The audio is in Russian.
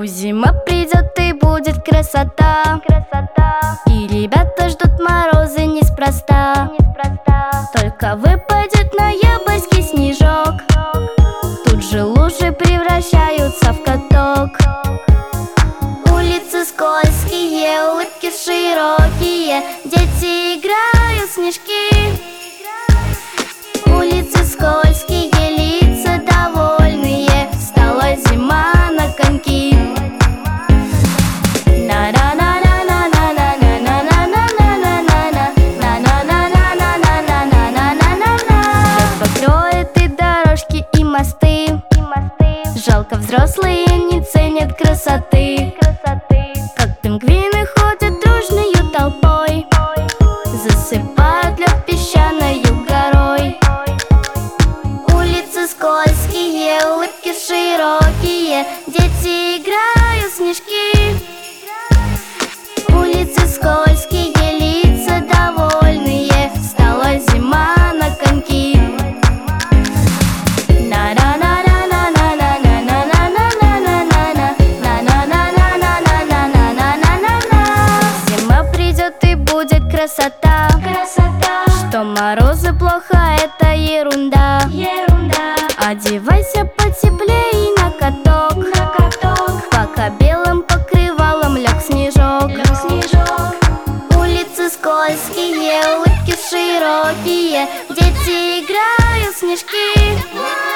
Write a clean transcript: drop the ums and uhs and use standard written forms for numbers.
Зима придет и будет красота, и ребята ждут морозы неспроста. Только выпадет ноябрьский снежок, тут же лужи превращаются в каток. Улицы скользкие, улыбки широкие, дети играют в снежки. Улицы скользкие, лица довольные, стала зима на коньки. Покроет и дорожки, и мосты. Жалко, взрослые не ценят красоты. Как пингвины ходят дружною толпой, засыпают лед песчаною горой. Улицы скользкие, улыбки широкие, дети играют в снежки. Улицы скользкие, лица довольные, стала зима на коньки. Зима придет и будет красота, что морозы плохо, это ерунда. Одевайся потеплее и на каток, пока белым покрывалом лег снежок. Улицы скользкие, улыбки широкие, дети играют в снежки.